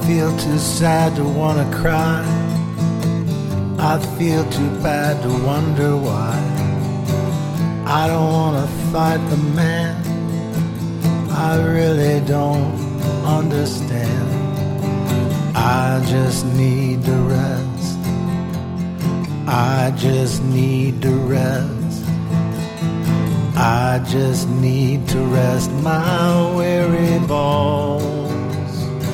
feel too sad to wanna cry. I feel too bad to wonder why. I don't wanna fight the man. I really don't understand. I just need to rest. I just need to rest. I just need to rest my weary bones.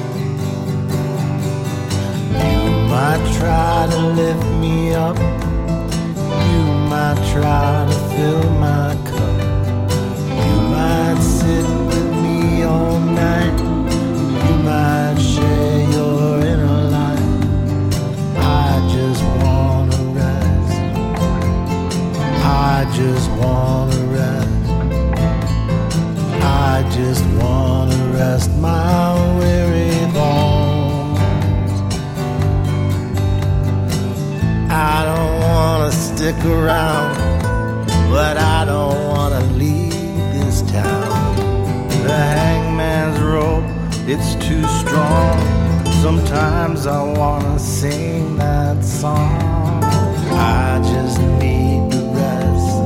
You might try to lift me up. You might try to fill my cup. You might sit with me all night. You might share your inner life. I just wanna rest. I just wanna rest. I just wanna rest my weary bones. I don't wanna stick around, but I don't wanna leave this town. The hangman's rope, it's too strong. Sometimes I wanna sing that song. I just need to rest.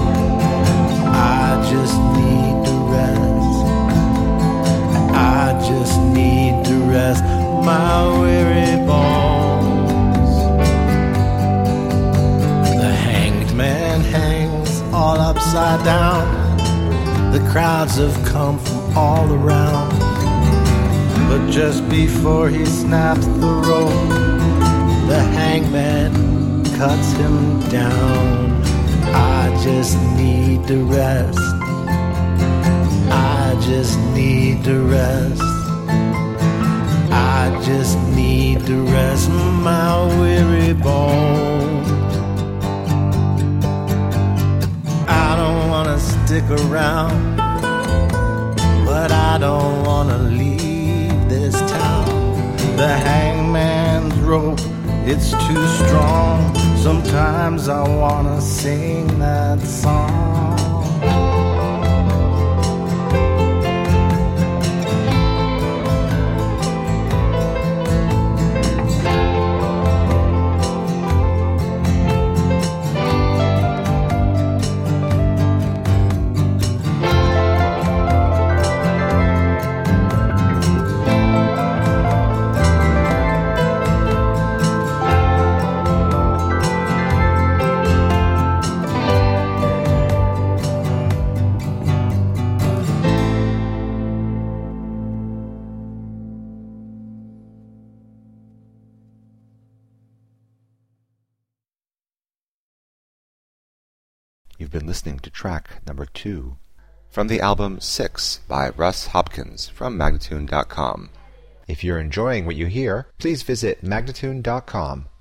I just need to rest. I just need to rest my weary bones. The hanged man hangs all upside down. The crowds have come from all around. But just before he snaps the rope, the hangman cuts him down. I just need to rest. I just need to rest. I just need to rest my weary bones. I don't wanna stick around, but I don't wanna leave this town. The hangman's rope, it's too strong. Sometimes I wanna sing that song. You've been listening to track number 2 from the album 6 by Russ Hopkins from Magnatune.com. If you're enjoying what you hear, please visit Magnatune.com